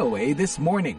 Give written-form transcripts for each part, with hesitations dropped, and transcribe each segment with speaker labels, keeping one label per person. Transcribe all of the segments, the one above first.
Speaker 1: VOA This Morning.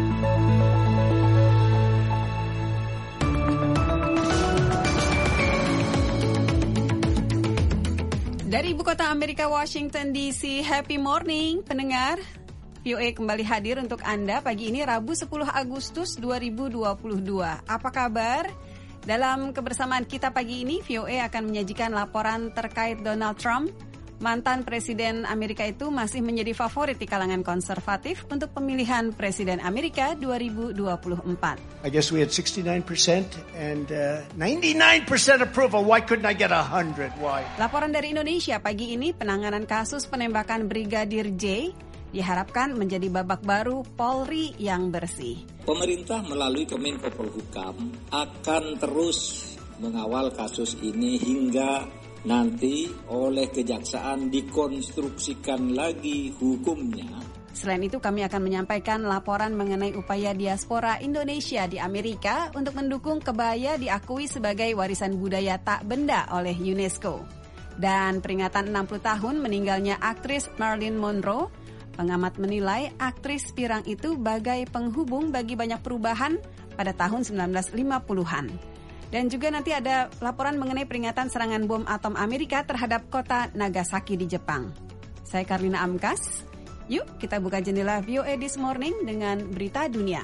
Speaker 2: Dari ibu kota Amerika, Washington DC, happy morning pendengar. VOA kembali hadir untuk Anda pagi ini Rabu 10 Agustus 2022. Apa kabar? Dalam kebersamaan kita pagi ini, VOA akan menyajikan laporan terkait Donald Trump. Mantan Presiden Amerika itu masih menjadi favorit di kalangan konservatif untuk pemilihan Presiden Amerika 2024.
Speaker 3: I guess we had 69% and 99% approval. Why couldn't I get 100? Why?
Speaker 2: Laporan dari Indonesia pagi ini, penanganan kasus penembakan Brigadir J diharapkan menjadi babak baru Polri yang bersih.
Speaker 4: Pemerintah melalui Kemenko Polhukam akan terus mengawal kasus ini hingga nanti oleh kejaksaan dikonstruksikan lagi hukumnya.
Speaker 2: Selain itu, kami akan menyampaikan laporan mengenai upaya diaspora Indonesia di Amerika untuk mendukung kebaya diakui sebagai warisan budaya tak benda oleh UNESCO. Dan peringatan 60 tahun meninggalnya aktris Marilyn Monroe, pengamat menilai aktris pirang itu bagai penghubung bagi banyak perubahan pada tahun 1950-an. Dan juga nanti ada laporan mengenai peringatan serangan bom atom Amerika terhadap kota Nagasaki di Jepang. Saya Karlina Amkas. Yuk kita buka jendela VOA This Morning dengan berita dunia.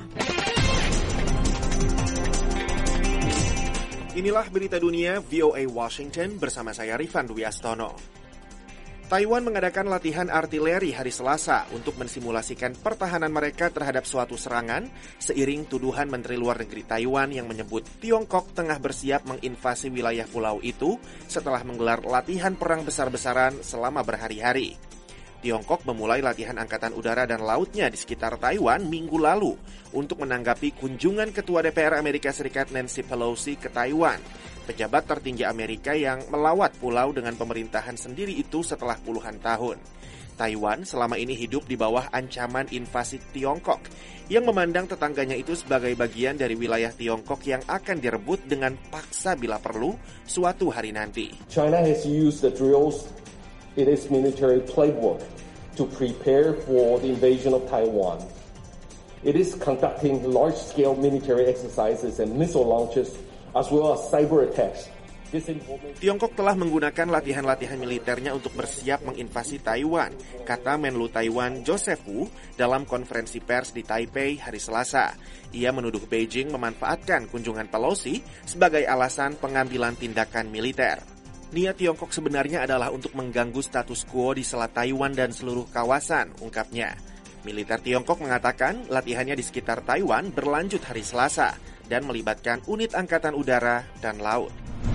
Speaker 5: Inilah berita dunia VOA Washington bersama saya Rifan Dwi Astono. Taiwan mengadakan latihan artileri hari Selasa untuk mensimulasikan pertahanan mereka terhadap suatu serangan seiring tuduhan Menteri Luar Negeri Taiwan yang menyebut Tiongkok tengah bersiap menginvasi wilayah pulau itu setelah menggelar latihan perang besar-besaran selama berhari-hari. Tiongkok memulai latihan angkatan udara dan lautnya di sekitar Taiwan minggu lalu untuk menanggapi kunjungan Ketua DPR Amerika Serikat Nancy Pelosi ke Taiwan. Pejabat tertinggi Amerika yang melawat pulau dengan pemerintahan sendiri itu setelah puluhan tahun. Taiwan selama ini hidup di bawah ancaman invasi Tiongkok yang memandang tetangganya itu sebagai bagian dari wilayah Tiongkok yang akan direbut dengan paksa bila perlu suatu hari nanti.
Speaker 6: China has used the drills in its military playbook to prepare for the invasion of Taiwan. It is conducting large-scale military exercises and missile launches as well as cyber attacks.
Speaker 5: Tiongkok telah menggunakan latihan-latihan militernya untuk bersiap menginvasi Taiwan, kata Menlu Taiwan Joseph Wu dalam konferensi pers di Taipei hari Selasa. Ia menuduh Beijing memanfaatkan kunjungan Pelosi sebagai alasan pengambilan tindakan militer. Niat Tiongkok sebenarnya adalah untuk mengganggu status quo di Selat Taiwan dan seluruh kawasan, ungkapnya. Militer Tiongkok mengatakan latihannya di sekitar Taiwan berlanjut hari Selasa dan melibatkan unit angkatan udara dan laut.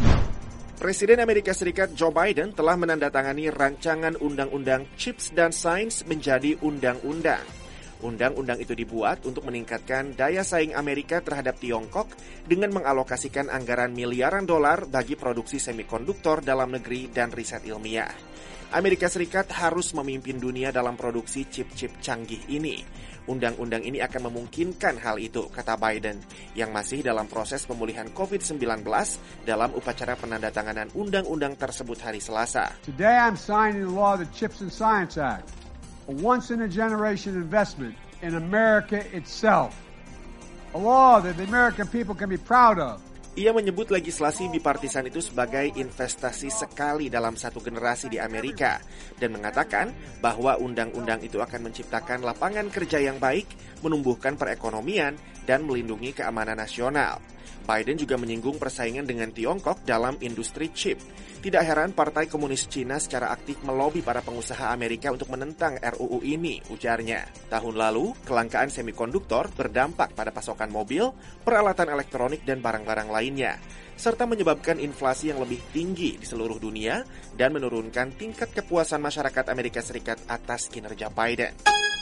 Speaker 5: Presiden Amerika Serikat Joe Biden telah menandatangani rancangan undang-undang Chips dan Sains menjadi undang-undang. Undang-undang itu dibuat untuk meningkatkan daya saing Amerika terhadap Tiongkok dengan mengalokasikan anggaran miliaran dolar bagi produksi semikonduktor dalam negeri dan riset ilmiah. Amerika Serikat harus memimpin dunia dalam produksi chip-chip canggih ini. Undang-undang ini akan memungkinkan hal itu, kata Biden, yang masih dalam proses pemulihan COVID-19 dalam upacara penandatanganan undang-undang tersebut hari Selasa.
Speaker 7: Today I'm signing the law of the Chips and Science Act, a once-in-a-generation investment in America itself, a law that the American people can be proud of.
Speaker 5: Ia menyebut legislasi bipartisan itu sebagai investasi sekali dalam satu generasi di Amerika dan mengatakan bahwa undang-undang itu akan menciptakan lapangan kerja yang baik, menumbuhkan perekonomian, dan melindungi keamanan nasional. Biden juga menyinggung persaingan dengan Tiongkok dalam industri chip. Tidak heran Partai Komunis Cina secara aktif melobi para pengusaha Amerika untuk menentang RUU ini, ujarnya. Tahun lalu, kelangkaan semikonduktor berdampak pada pasokan mobil, peralatan elektronik, dan barang-barang lainnya, serta menyebabkan inflasi yang lebih tinggi di seluruh dunia dan menurunkan tingkat kepuasan masyarakat Amerika Serikat atas kinerja Biden.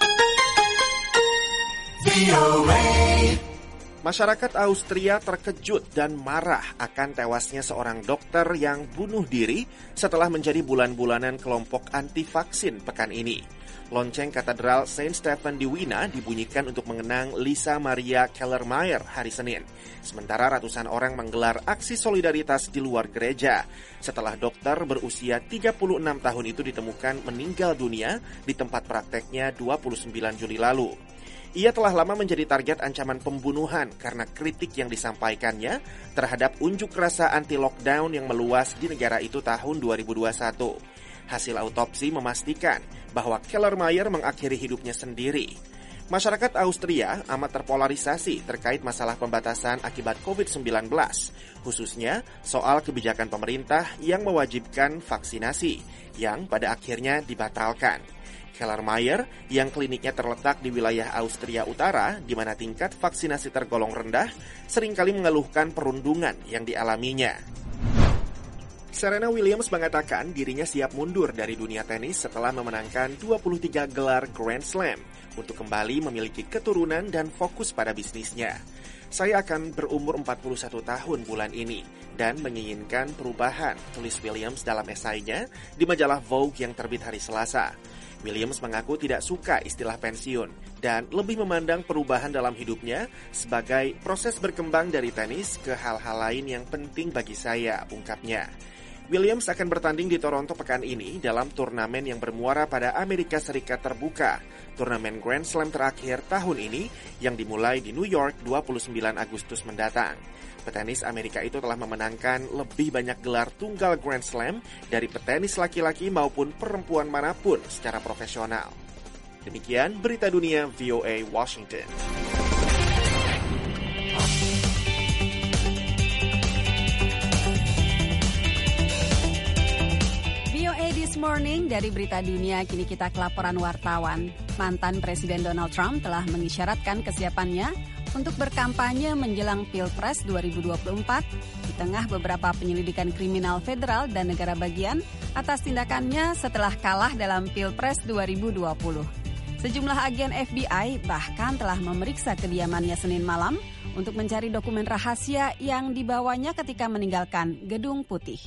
Speaker 5: Masyarakat Austria terkejut dan marah akan tewasnya seorang dokter yang bunuh diri setelah menjadi bulan-bulanan kelompok anti-vaksin pekan ini. Lonceng Katedral Saint Stephen di Wina dibunyikan untuk mengenang Lisa Maria Kellermeier hari Senin. Sementara ratusan orang menggelar aksi solidaritas di luar gereja setelah dokter berusia 36 tahun itu ditemukan meninggal dunia di tempat prakteknya 29 Juli lalu. Ia telah lama menjadi target ancaman pembunuhan karena kritik yang disampaikannya terhadap unjuk rasa anti-lockdown yang meluas di negara itu tahun 2021. Hasil autopsi memastikan bahwa Kellermeyer mengakhiri hidupnya sendiri. Masyarakat Austria amat terpolarisasi terkait masalah pembatasan akibat COVID-19, khususnya soal kebijakan pemerintah yang mewajibkan vaksinasi, yang pada akhirnya dibatalkan. Kellermeyer, yang kliniknya terletak di wilayah Austria Utara, di mana tingkat vaksinasi tergolong rendah, seringkali mengeluhkan perundungan yang dialaminya. Serena Williams mengatakan dirinya siap mundur dari dunia tenis setelah memenangkan 23 gelar Grand Slam untuk kembali memiliki keturunan dan fokus pada bisnisnya. Saya akan berumur 41 tahun bulan ini dan menginginkan perubahan, tulis Williams dalam esainya di majalah Vogue yang terbit hari Selasa. Williams mengaku tidak suka istilah pensiun dan lebih memandang perubahan dalam hidupnya sebagai proses berkembang dari tenis ke hal-hal lain yang penting bagi saya, ungkapnya. Williams akan bertanding di Toronto pekan ini dalam turnamen yang bermuara pada Amerika Serikat terbuka, turnamen Grand Slam terakhir tahun ini yang dimulai di New York 29 Agustus mendatang. Petenis Amerika itu telah memenangkan lebih banyak gelar tunggal Grand Slam dari petenis laki-laki maupun perempuan manapun secara profesional. Demikian berita dunia VOA Washington.
Speaker 2: This Morning dari Berita Dunia, kini kita ke laporan wartawan. Mantan Presiden Donald Trump telah mengisyaratkan kesiapannya untuk berkampanye menjelang Pilpres 2024 di tengah beberapa penyelidikan kriminal federal dan negara bagian atas tindakannya setelah kalah dalam Pilpres 2020. Sejumlah agen FBI bahkan telah memeriksa kediamannya Senin malam untuk mencari dokumen rahasia yang dibawanya ketika meninggalkan Gedung Putih.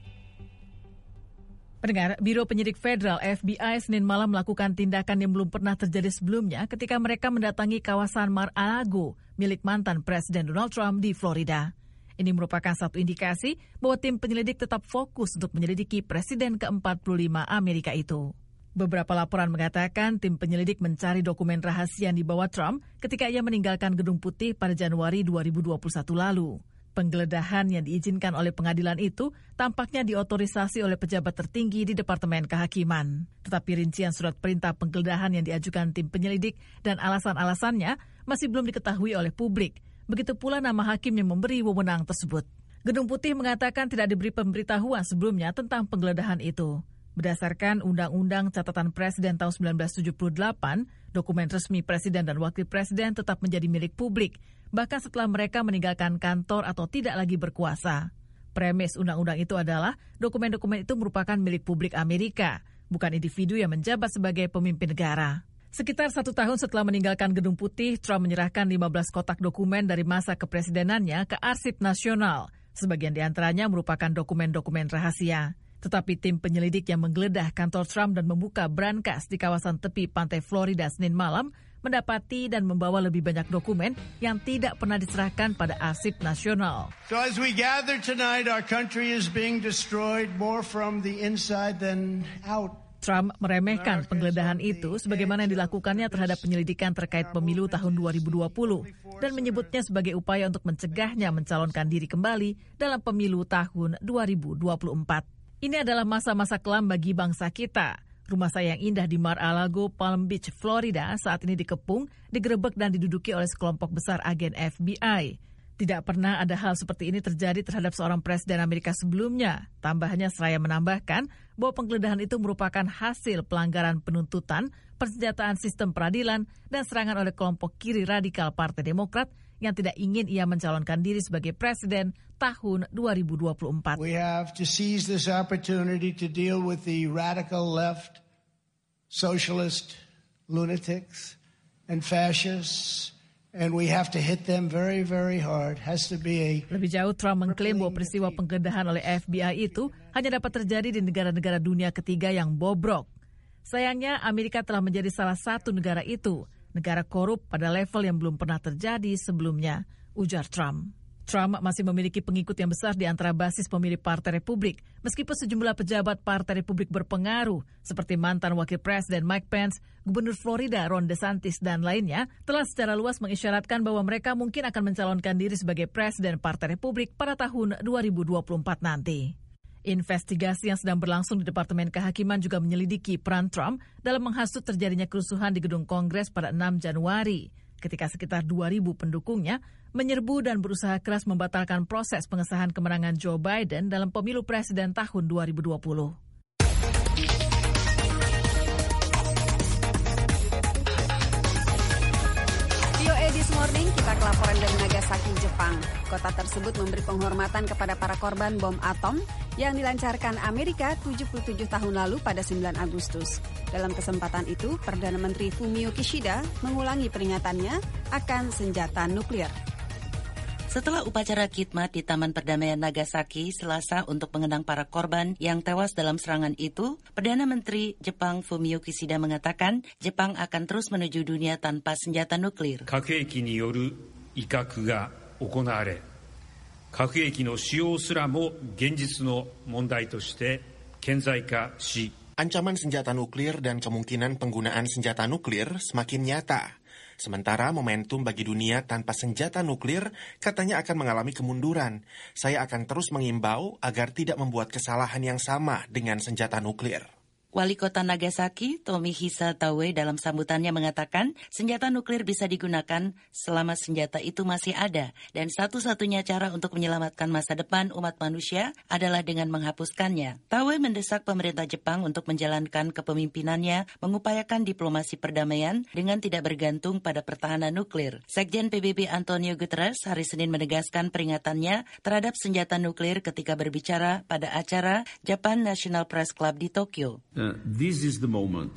Speaker 1: Pendengar, Biro Penyidik Federal FBI Senin malam melakukan tindakan yang belum pernah terjadi sebelumnya ketika mereka mendatangi kawasan Mar-a-Lago milik mantan Presiden Donald Trump di Florida. Ini merupakan satu indikasi bahwa tim penyelidik tetap fokus untuk menyelidiki Presiden ke-45 Amerika itu. Beberapa laporan mengatakan tim penyelidik mencari dokumen rahasia yang dibawa Trump ketika ia meninggalkan Gedung Putih pada Januari 2021 lalu. Penggeledahan yang diizinkan oleh pengadilan itu tampaknya diotorisasi oleh pejabat tertinggi di Departemen Kehakiman. Tetapi rincian surat perintah penggeledahan yang diajukan tim penyelidik dan alasan-alasannya masih belum diketahui oleh publik. Begitu pula nama hakim yang memberi wewenang tersebut. Gedung Putih mengatakan tidak diberi pemberitahuan sebelumnya tentang penggeledahan itu. Berdasarkan Undang-Undang Catatan Presiden tahun 1978, dokumen resmi Presiden dan Wakil Presiden tetap menjadi milik publik, bahkan setelah mereka meninggalkan kantor atau tidak lagi berkuasa. Premis undang-undang itu adalah dokumen-dokumen itu merupakan milik publik Amerika, bukan individu yang menjabat sebagai pemimpin negara. Sekitar 1 tahun setelah meninggalkan Gedung Putih, Trump menyerahkan 15 kotak dokumen dari masa kepresidenannya ke Arsip Nasional. Sebagian di antaranya merupakan dokumen-dokumen rahasia. Tetapi tim penyelidik yang menggeledah kantor Trump dan membuka brankas di kawasan tepi pantai Florida Senin malam mendapati dan membawa lebih banyak dokumen yang tidak pernah diserahkan pada Arsip Nasional.
Speaker 3: So as we gather tonight, our country is being destroyed more from the inside than out.
Speaker 1: Trump meremehkan penggeledahan itu sebagaimana yang dilakukannya terhadap penyelidikan terkait pemilu tahun 2020 dan menyebutnya sebagai upaya untuk mencegahnya mencalonkan diri kembali dalam pemilu tahun 2024. Ini adalah masa-masa kelam bagi bangsa kita. Rumah saya yang indah di Mar-a-Lago, Palm Beach, Florida saat ini dikepung, digerebek dan diduduki oleh sekelompok besar agen FBI. Tidak pernah ada hal seperti ini terjadi terhadap seorang presiden Amerika sebelumnya. Tambahnya seraya menambahkan bahwa penggeledahan itu merupakan hasil pelanggaran penuntutan, persenjataan sistem peradilan, dan serangan oleh kelompok kiri radikal Partai Demokrat yang tidak ingin ia mencalonkan diri sebagai presiden tahun 2024.
Speaker 3: We have to seize this opportunity to deal with the radical left, socialist, lunatics, and fascists. And we have to hit them very, very hard. Has to be a...
Speaker 1: Lebih jauh, Trump mengklaim bahwa peristiwa penggeledahan oleh FBI itu hanya dapat terjadi di negara-negara dunia ketiga yang bobrok. Sayangnya, Amerika telah menjadi salah satu negara itu, negara korup pada level yang belum pernah terjadi sebelumnya, ujar Trump. Trump masih memiliki pengikut yang besar di antara basis pemilih Partai Republik, meskipun sejumlah pejabat Partai Republik berpengaruh, seperti mantan Wakil Presiden Mike Pence, Gubernur Florida Ron DeSantis, dan lainnya, telah secara luas mengisyaratkan bahwa mereka mungkin akan mencalonkan diri sebagai Presiden Partai Republik pada tahun 2024 nanti. Investigasi yang sedang berlangsung di Departemen Kehakiman juga menyelidiki peran Trump dalam menghasut terjadinya kerusuhan di gedung Kongres pada 6 Januari, ketika sekitar 2.000 pendukungnya menyerbu dan berusaha keras membatalkan proses pengesahan kemenangan Joe Biden dalam pemilu presiden tahun 2020.
Speaker 2: VOA This Morning, kita ke laporan dari Nagasaki, Jepang. Kota tersebut memberi penghormatan kepada para korban bom atom yang dilancarkan Amerika 77 tahun lalu pada 9 Agustus. Dalam kesempatan itu, Perdana Menteri Fumio Kishida mengulangi peringatannya akan senjata nuklir.
Speaker 8: Setelah upacara khidmat di Taman Perdamaian Nagasaki Selasa untuk mengenang para korban yang tewas dalam serangan itu, Perdana Menteri Jepang Fumio Kishida mengatakan Jepang akan terus menuju dunia tanpa senjata nuklir.
Speaker 9: 核兵器による威嚇が行われ、核兵器の使用すらも現実の問題として顕在化し、
Speaker 5: Ancaman senjata nuklir dan kemungkinan penggunaan senjata nuklir semakin nyata. Sementara momentum bagi dunia tanpa senjata nuklir katanya akan mengalami kemunduran. Saya akan terus mengimbau agar tidak membuat kesalahan yang sama dengan senjata nuklir.
Speaker 8: Wali Kota Nagasaki, Tomihisa Taue dalam sambutannya mengatakan senjata nuklir bisa digunakan selama senjata itu masih ada dan satu-satunya cara untuk menyelamatkan masa depan umat manusia adalah dengan menghapuskannya. Taue mendesak pemerintah Jepang untuk menjalankan kepemimpinannya mengupayakan diplomasi perdamaian dengan tidak bergantung pada pertahanan nuklir. Sekjen PBB Antonio Guterres hari Senin menegaskan peringatannya terhadap senjata nuklir ketika berbicara pada acara Japan National Press Club di Tokyo.
Speaker 10: This is the moment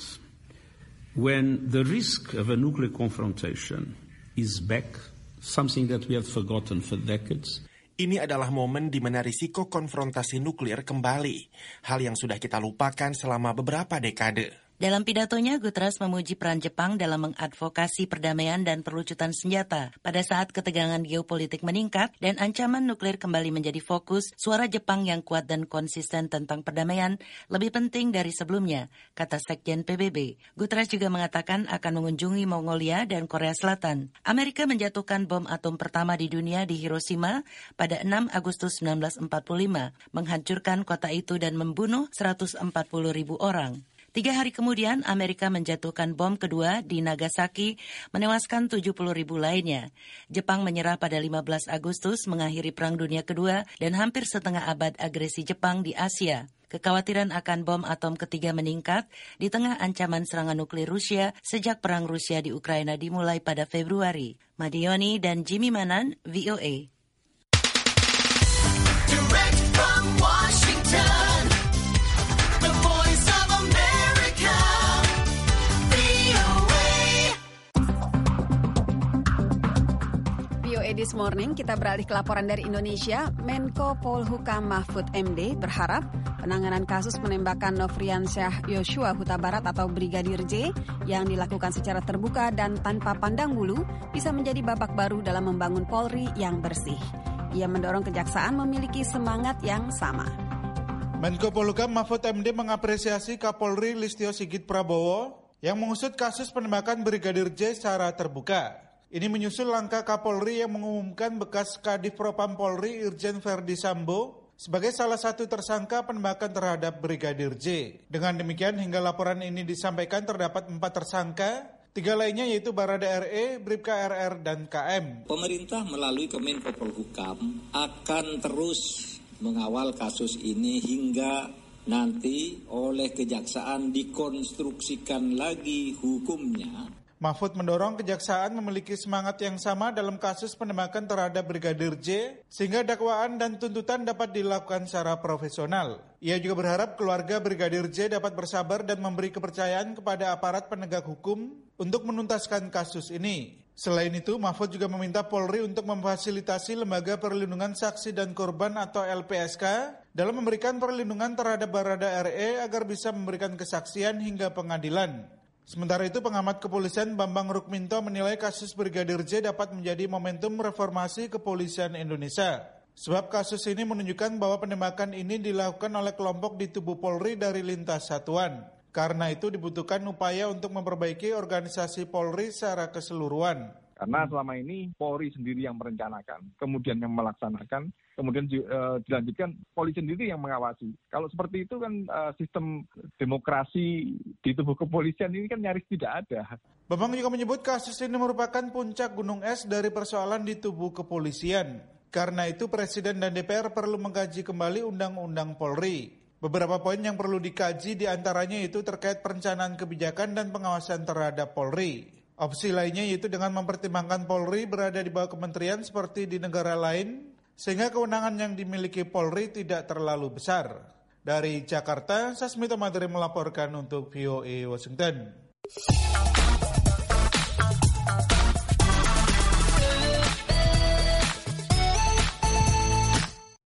Speaker 10: when the risk of a nuclear confrontation is back, something that we have forgotten for decades.
Speaker 5: Ini adalah momen di mana risiko konfrontasi nuklir kembali, hal yang sudah kita lupakan selama beberapa dekade.
Speaker 8: Dalam pidatonya, Guterres memuji peran Jepang dalam mengadvokasi perdamaian dan perlucutan senjata. Pada saat ketegangan geopolitik meningkat dan ancaman nuklir kembali menjadi fokus, suara Jepang yang kuat dan konsisten tentang perdamaian lebih penting dari sebelumnya, kata Sekjen PBB. Guterres juga mengatakan akan mengunjungi Mongolia dan Korea Selatan. Amerika menjatuhkan bom atom pertama di dunia di Hiroshima pada 6 Agustus 1945, menghancurkan kota itu dan membunuh 140.000 orang. 3 hari kemudian, Amerika menjatuhkan bom kedua di Nagasaki, menewaskan 70.000 lainnya. Jepang menyerah pada 15 Agustus mengakhiri Perang Dunia Kedua dan hampir setengah abad agresi Jepang di Asia. Kekhawatiran akan bom atom ketiga meningkat di tengah ancaman serangan nuklir Rusia sejak Perang Rusia di Ukraina dimulai pada Februari. Madioni dan Jimmy Manan, VOA.
Speaker 11: Direct from Washington, the voice of America, VOA.
Speaker 2: VOA This Morning, kita beralih ke laporan dari Indonesia. Menko Polhukam Mahfud MD berharap penanganan kasus penembakan Nofriansyah Yosua Huta Barat atau Brigadir J yang dilakukan secara terbuka dan tanpa pandang bulu bisa menjadi babak baru dalam membangun Polri yang bersih. Ia mendorong kejaksaan memiliki semangat yang sama.
Speaker 12: Menko Polhukam Mahfud MD mengapresiasi Kapolri Listio Sigit Prabowo yang mengusut kasus penembakan Brigadir J secara terbuka. Ini menyusul langkah Kapolri yang mengumumkan bekas Kadif Propam Polri Irjen Verdi Sambo sebagai salah satu tersangka penembakan terhadap Brigadir J. Dengan demikian, hingga laporan ini disampaikan terdapat 4 tersangka, 3 lainnya yaitu Barada RE, Bribka RR, dan KM.
Speaker 4: Pemerintah melalui Kemenko Polhukam akan terus mengawal kasus ini hingga nanti oleh kejaksaan dikonstruksikan lagi hukumnya.
Speaker 12: Mahfud mendorong kejaksaan memiliki semangat yang sama dalam kasus penembakan terhadap Brigadir J, sehingga dakwaan dan tuntutan dapat dilakukan secara profesional. Ia juga berharap keluarga Brigadir J dapat bersabar dan memberi kepercayaan kepada aparat penegak hukum untuk menuntaskan kasus ini. Selain itu, Mahfud juga meminta Polri untuk memfasilitasi Lembaga Perlindungan Saksi dan Korban atau LPSK dalam memberikan perlindungan terhadap Barada RE agar bisa memberikan kesaksian hingga pengadilan. Sementara itu, pengamat kepolisian Bambang Rukminto menilai kasus Brigadir J dapat menjadi momentum reformasi kepolisian Indonesia. Sebab kasus ini menunjukkan bahwa penembakan ini dilakukan oleh kelompok di tubuh Polri dari lintas satuan. Karena itu dibutuhkan upaya untuk memperbaiki organisasi Polri secara keseluruhan.
Speaker 13: Karena selama ini Polri sendiri yang merencanakan, kemudian yang melaksanakan, kemudian dilanjutkan polisi sendiri yang mengawasi. Kalau seperti itu kan sistem demokrasi di tubuh kepolisian ini kan nyaris tidak ada.
Speaker 12: Bambang juga menyebut kasus ini merupakan puncak gunung es dari persoalan di tubuh kepolisian. Karena itu Presiden dan DPR perlu mengkaji kembali Undang-Undang Polri. Beberapa poin yang perlu dikaji diantaranya itu terkait perencanaan kebijakan dan pengawasan terhadap Polri. Opsi lainnya yaitu dengan mempertimbangkan Polri berada di bawah kementerian seperti di negara lain, sehingga kewenangan yang dimiliki Polri tidak terlalu besar. Dari Jakarta, Sasmito Madri melaporkan untuk VOA Washington.